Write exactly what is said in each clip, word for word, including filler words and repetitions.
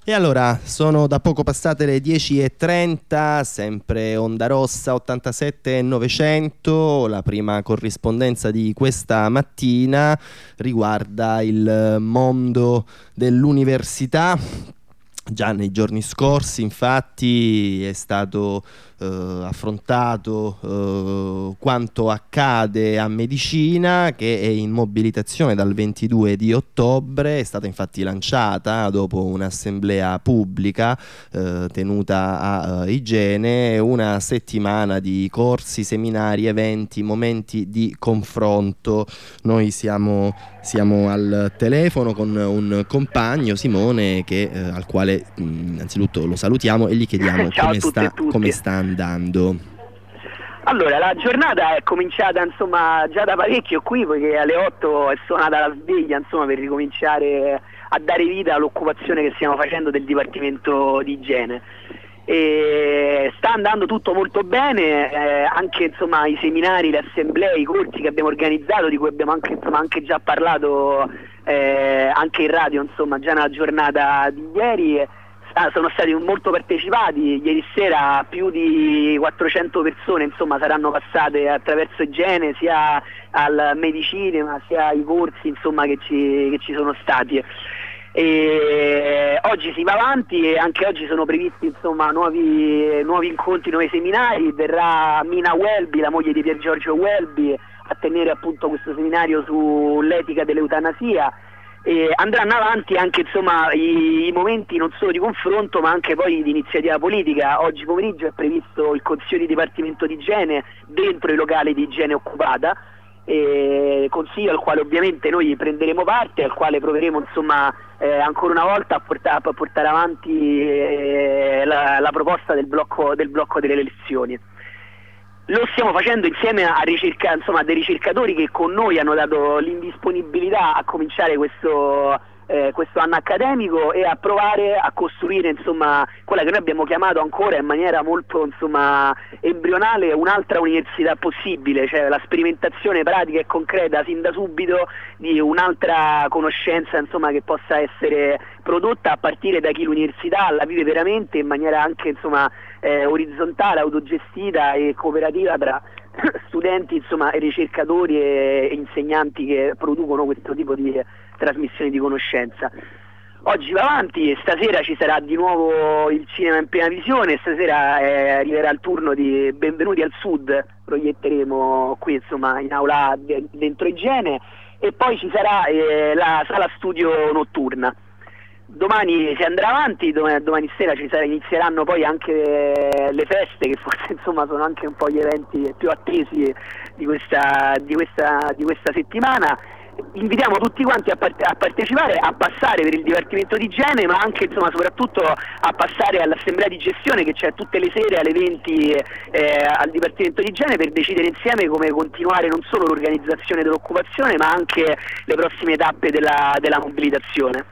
E allora, sono da poco passate le dieci e trenta, sempre Onda Rossa ottantasette novecento. La prima corrispondenza di questa mattina riguarda il mondo dell'università. Già nei giorni scorsi, infatti, è stato eh, affrontato eh, quanto accade a Medicina, che è in mobilitazione dal ventidue di ottobre. È stata infatti lanciata dopo un'assemblea pubblica eh, tenuta a uh, Igiene, una settimana di corsi, seminari, eventi, momenti di confronto. Noi siamo, siamo al telefono con un compagno, Simone, che, eh, al quale mh, innanzitutto lo salutiamo e gli chiediamo come sta, come sta andando. Allora, la giornata è cominciata insomma già da parecchio qui, perché alle otto è suonata la sveglia insomma per ricominciare a dare vita all'occupazione che stiamo facendo del Dipartimento di Igiene. E sta andando tutto molto bene, eh, anche insomma i seminari, le assemblee, i corsi che abbiamo organizzato, di cui abbiamo anche, insomma, anche già parlato eh, anche in radio insomma già nella giornata di ieri, sono stati molto partecipati. Ieri sera più di quattrocento persone insomma saranno passate attraverso Igiene, sia al Medicinema sia ai corsi insomma che ci, che ci sono stati. E oggi si va avanti e anche oggi sono previsti insomma nuovi, nuovi incontri, nuovi seminari. Verrà Mina Welby, la moglie di Pier Giorgio Welby, a tenere appunto questo seminario sull'etica dell'eutanasia. E andranno avanti anche insomma i, i momenti non solo di confronto ma anche poi di iniziativa politica. Oggi pomeriggio è previsto il Consiglio di Dipartimento di Igiene dentro i locali di Igiene Occupata, e consiglio al quale ovviamente noi prenderemo parte, al quale proveremo insomma eh, ancora una volta a, porta, a portare avanti eh, la, la proposta del blocco, del blocco delle elezioni. Lo stiamo facendo insieme a, ricerca, insomma, a dei ricercatori che con noi hanno dato l'indisponibilità a cominciare questo, eh, questo anno accademico e a provare a costruire insomma quella che noi abbiamo chiamato ancora in maniera molto insomma embrionale un'altra università possibile, cioè la sperimentazione pratica e concreta sin da subito di un'altra conoscenza insomma che possa essere prodotta a partire da chi l'università la vive veramente in maniera anche insomma eh, orizzontale, autogestita e cooperativa tra studenti insomma e ricercatori e insegnanti che producono questo tipo di trasmissione di conoscenza. Oggi va avanti e stasera ci sarà di nuovo il cinema in piena visione. Stasera eh, arriverà il turno di Benvenuti al Sud, proietteremo qui insomma in aula dentro Igiene, e poi ci sarà eh, la sala studio notturna. Domani si andrà avanti, domani, domani sera ci sarà, inizieranno poi anche le feste, che forse insomma sono anche un po' gli eventi più attesi di questa, di questa, di questa settimana. Invitiamo tutti quanti a, part- a partecipare, a passare per il Dipartimento di Igiene, ma anche insomma soprattutto a passare all'assemblea di gestione che c'è tutte le sere alle venti eh, al Dipartimento di Igiene, per decidere insieme come continuare non solo l'organizzazione dell'occupazione ma anche le prossime tappe della, della mobilitazione.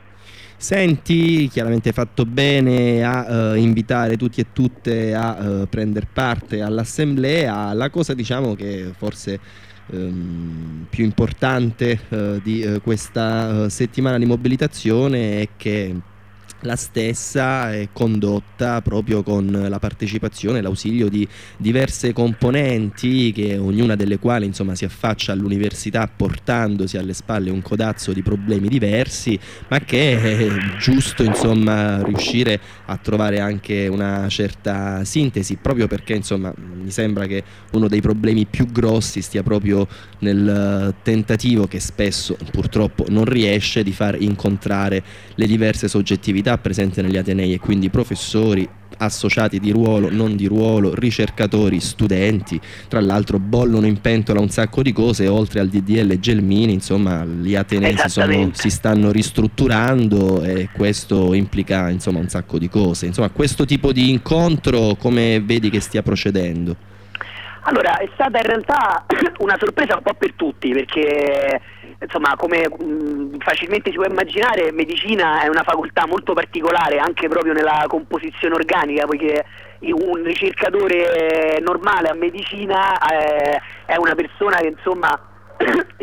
Senti, chiaramente hai fatto bene a uh, invitare tutti e tutte a uh, prendere parte all'assemblea. La cosa diciamo che forse um, più importante uh, di uh, questa uh, settimana di mobilitazione è che la stessa è condotta proprio con la partecipazione e l'ausilio di diverse componenti, che ognuna delle quali insomma si affaccia all'università portandosi alle spalle un codazzo di problemi diversi, ma che è giusto insomma riuscire a trovare anche una certa sintesi, proprio perché insomma mi sembra che uno dei problemi più grossi stia proprio nel tentativo, che spesso purtroppo non riesce, di far incontrare le diverse soggettività presenti negli atenei, e quindi professori, associati di ruolo, non di ruolo, ricercatori, studenti. Tra l'altro bollono in pentola un sacco di cose, oltre al D D L Gelmini insomma gli atenei si, sono, si stanno ristrutturando, e questo implica insomma un sacco di cose. Insomma, questo tipo di incontro come vedi che stia procedendo? Allora, è stata in realtà una sorpresa un po' per tutti, perché insomma, come mh, facilmente si può immaginare, medicina è una facoltà molto particolare anche proprio nella composizione organica, poiché un ricercatore normale a medicina eh, è una persona che insomma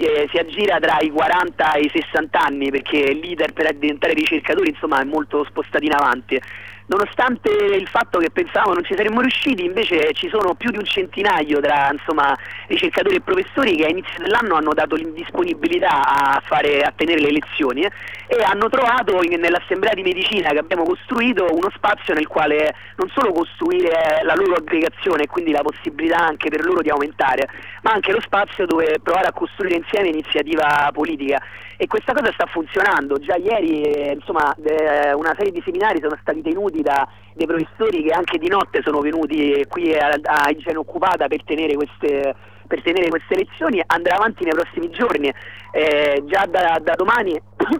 eh, si aggira tra i quaranta e i sessanta anni, perché l'iter per diventare ricercatori insomma è molto spostato in avanti. Nonostante il fatto che pensavamo non ci saremmo riusciti, invece ci sono più di un centinaio tra insomma ricercatori e professori che a inizio dell'anno hanno dato l'indisponibilità a, fare, a tenere le lezioni eh, e hanno trovato in, nell'assemblea di medicina che abbiamo costruito uno spazio nel quale non solo costruire la loro aggregazione e quindi la possibilità anche per loro di aumentare, ma anche lo spazio dove provare a costruire insieme iniziativa politica. E questa cosa sta funzionando. Già ieri eh, insomma eh, una serie di seminari sono stati tenuti da dei professori che anche di notte sono venuti qui a, a Igiene Occupata per tenere queste per tenere queste lezioni. Andrà avanti nei prossimi giorni, eh, già da, da domani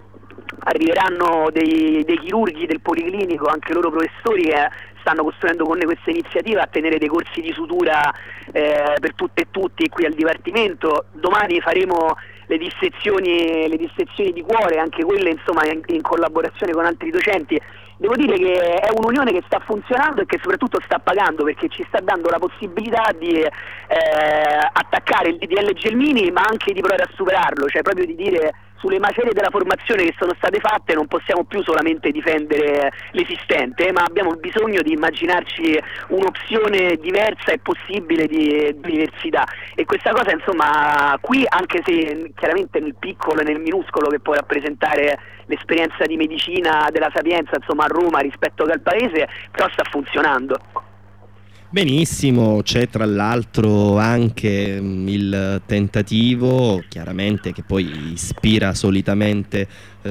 arriveranno dei, dei chirurghi del Policlinico, anche loro professori, che stanno costruendo con noi questa iniziativa a tenere dei corsi di sutura eh, per tutte e tutti qui al Dipartimento. Domani faremo le dissezioni, le dissezioni di cuore, anche quelle insomma in, in collaborazione con altri docenti. Devo dire che è un'unione che sta funzionando e che soprattutto sta pagando, perché ci sta dando la possibilità di eh, attaccare il D D L Gelmini, ma anche di provare a superarlo, cioè proprio di dire: sulle macerie della formazione che sono state fatte non possiamo più solamente difendere l'esistente, ma abbiamo bisogno di immaginarci un'opzione diversa e possibile di, di università. E questa cosa insomma qui, anche se chiaramente nel piccolo e nel minuscolo che può rappresentare l'esperienza di medicina della Sapienza insomma a Roma rispetto al paese, però sta funzionando. Benissimo, c'è tra l'altro anche mh, il tentativo, chiaramente, che poi ispira solitamente eh,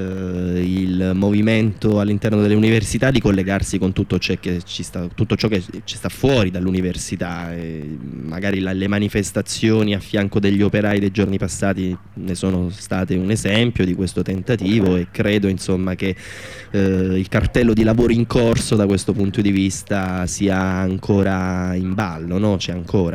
il movimento all'interno delle università, di collegarsi con tutto ciò che ci sta, tutto ciò che ci sta fuori dall'università. E magari la, le manifestazioni a fianco degli operai dei giorni passati ne sono state un esempio di questo tentativo, e credo insomma che eh, il cartello di lavoro in corso da questo punto di vista sia ancora in ballo, no? C'è ancora.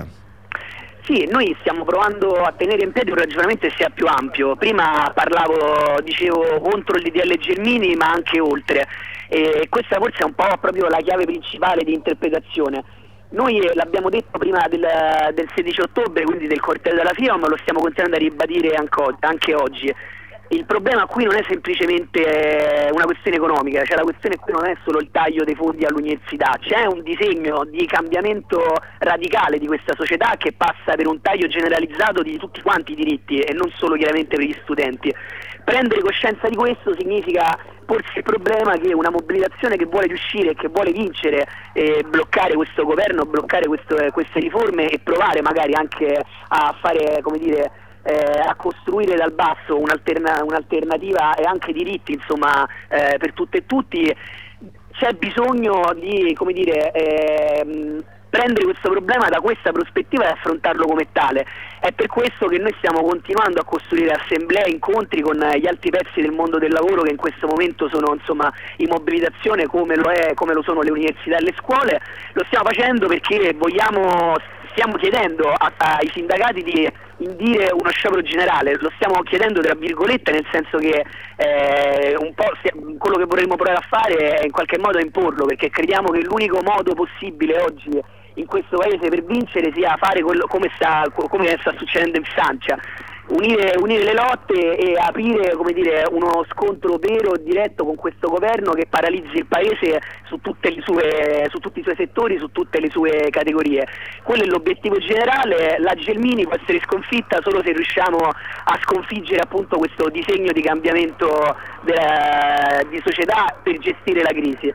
Sì, noi stiamo provando a tenere in piedi un ragionamento che sia più ampio. Prima parlavo, dicevo, contro il D D L Gelmini, ma anche oltre. E questa forse è un po' proprio la chiave principale di interpretazione. Noi l'abbiamo detto prima del, del sedici ottobre, quindi del corteo della FIOM, lo stiamo continuando a ribadire anche oggi. Il problema qui non è semplicemente una questione economica, cioè la questione qui non è solo il taglio dei fondi all'università, c'è un disegno di cambiamento radicale di questa società che passa per un taglio generalizzato di tutti quanti i diritti e non solo chiaramente per gli studenti. Prendere coscienza di questo significa porsi il problema che una mobilitazione che vuole riuscire e che vuole vincere e bloccare questo governo, bloccare questo, queste riforme e provare magari anche a fare, come dire, Eh, a costruire dal basso un'alterna- un'alternativa e anche diritti insomma eh, per tutte e tutti, c'è bisogno di, come dire, ehm, prendere questo problema da questa prospettiva e affrontarlo come tale. È per questo che noi stiamo continuando a costruire assemblee, incontri con gli altri pezzi del mondo del lavoro che in questo momento sono insomma in mobilitazione, come lo è, come lo sono le università e le scuole. Lo stiamo facendo perché vogliamo, stiamo chiedendo a, ai sindacati di indire uno sciopero generale. Lo stiamo chiedendo tra virgolette, nel senso che eh, un po' quello che vorremmo provare a fare è in qualche modo imporlo, perché crediamo che l'unico modo possibile oggi in questo paese per vincere sia fare quello come sta, come sta succedendo in Francia, unire, unire le lotte e aprire, come dire, uno scontro vero e diretto con questo governo che paralizzi il paese su, tutte le sue, su tutti i suoi settori, su tutte le sue categorie. Quello è l'obiettivo generale. La Gelmini può essere sconfitta solo se riusciamo a sconfiggere appunto questo disegno di cambiamento della, di società per gestire la crisi.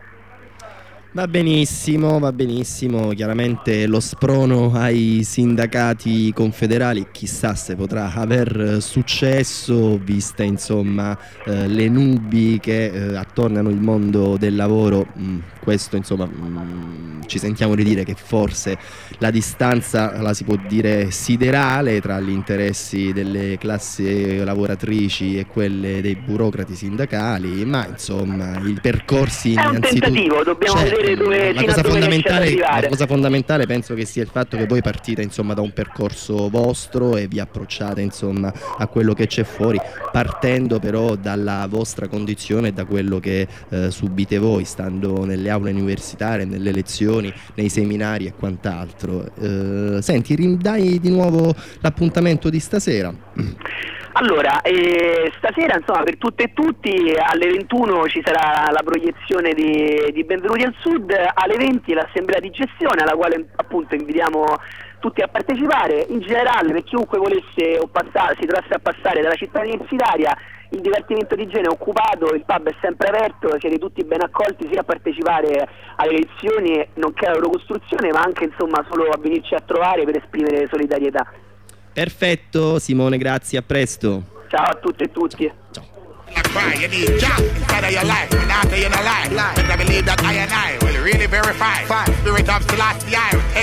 Va benissimo, va benissimo, chiaramente lo sprono ai sindacati confederali chissà se potrà aver successo, viste insomma eh, le nubi che eh, attornano il mondo del lavoro. Mm, questo insomma mm, ci sentiamo di dire che forse la distanza la si può dire siderale tra gli interessi delle classi lavoratrici e quelle dei burocrati sindacali, ma insomma i percorsi è un tentativo, dobbiamo certo, vedere dove, la, cosa fondamentale, la cosa fondamentale penso che sia il fatto che voi partite insomma da un percorso vostro e vi approcciate insomma a quello che c'è fuori, partendo però dalla vostra condizione e da quello che eh, subite voi stando nelle aule universitarie, nelle lezioni, nei seminari e quant'altro. Eh, senti, ridai di nuovo l'appuntamento di stasera. Allora, eh, stasera insomma per tutte e tutti alle ventuno ci sarà la proiezione di, di Benvenuti al Sud, alle venti l'assemblea di gestione alla quale appunto invitiamo tutti a partecipare. In generale, per chiunque volesse o passa, si trovasse a passare dalla città universitaria, il Dipartimento di Igiene è occupato, il pub è sempre aperto, siete tutti ben accolti sia a partecipare alle lezioni nonché alla loro costruzione, ma anche insomma solo a venirci a trovare per esprimere solidarietà. Perfetto, Simone, grazie, a presto. Ciao a tutte e tutti. Ciao. You need Jah inside of your life, and after you're not lie. Better believe that I and I will really verify. Spirit of Selassie.